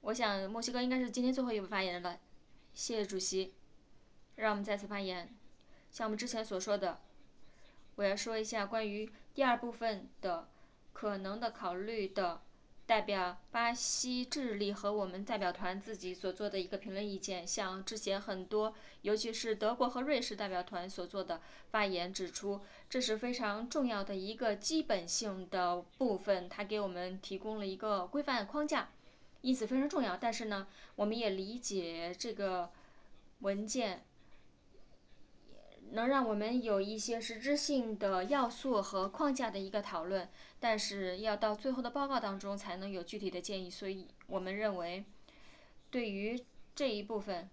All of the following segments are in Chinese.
我想墨西哥应该是今天最后一位发言人了，谢谢主席，让我们再次发言。像我们之前所说的，我要说一下关于第二部分的可能的考虑的代表巴西、智利和我们代表团自己所做的一个评论意见，像之前很多，尤其是德国和瑞士代表团所做的发言指出，这是非常重要的一个基本性的部分，它给我们提供了一个规范框架，因此非常重要。但是呢，我们也理解这个文件能让我们有一些实质性的要素和框架的一个讨论，但是要到最后的报告当中才能有具体的建议。所以我们认为，对于这一部分，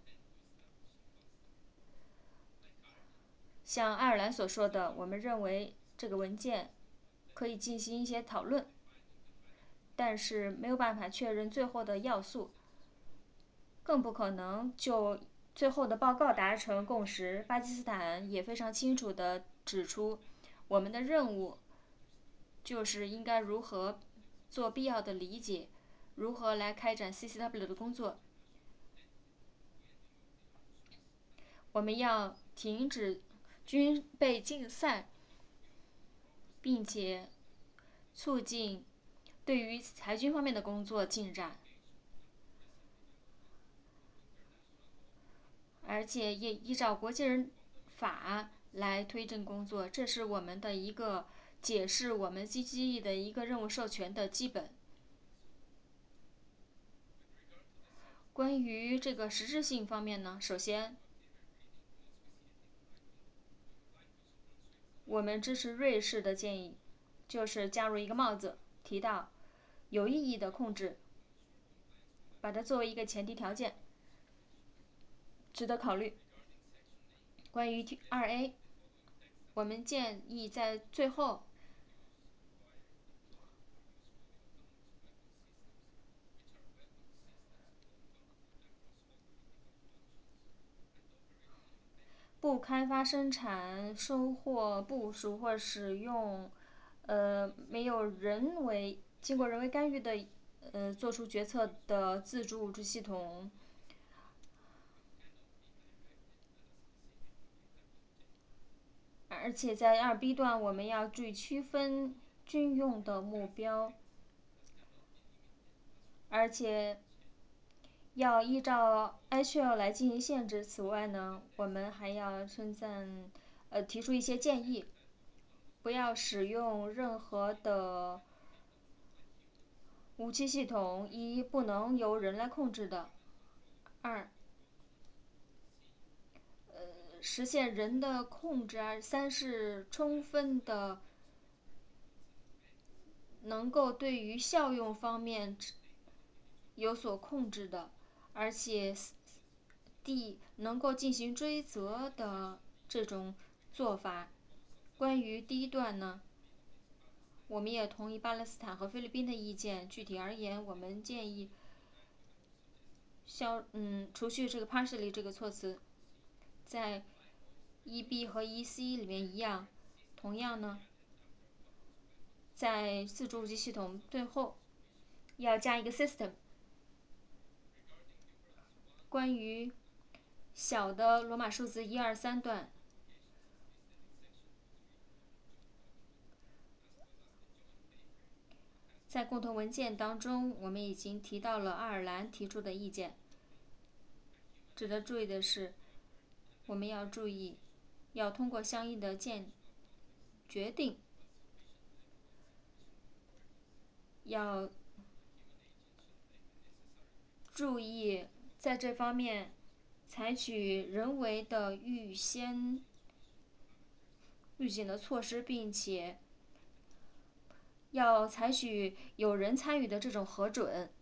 像爱尔兰所说的，我们认为这个文件可以进行一些讨论，但是没有办法确认最后的要素，更不可能就最后的报告达成共识。巴基斯坦也非常清楚地指出，我们的任务就是应该如何做必要的理解，如何来开展 CCW 的工作。我们要停止军备竞赛，并且促进对于裁军方面的工作进展，而且也依照国际人法来推进工作，这是我们的一个解释我们 GGE 的一个任务授权的基本。关于这个实质性方面呢，首先，我们支持瑞士的建议，就是加入一个帽子，提到有意义的控制，把它作为一个前提条件，值得考虑。关于2A，我们建议在最后不开发、生产、收获、部署或使用，没有经过人为干预的，做出决策的自主物质系统。而且在2B 段，我们要注意区分军用的目标，而且要依照 HL 来进行限制。此外呢，我们还要提出一些建议，不要使用任何的武器系统，一不能由人来控制的，二实现人的控制，三是充分的能够对于效用方面有所控制的，而且D 能够进行追责的这种做法。关于第一段呢，我们也同意巴勒斯坦和菲律宾的意见。具体而言，我们建议除去这个 partially 这个措辞，在1B 和1C 里面一样，同样呢，在自主武器系统最后要加一个 system。关于小的罗马数字1、2、3段，在共同文件当中，我们已经提到了爱尔兰提出的意见。值得注意的是，我们要注意，要通过相应的决定，要注意在这方面采取人为的预警的措施，并且要采取有人参与的这种核准。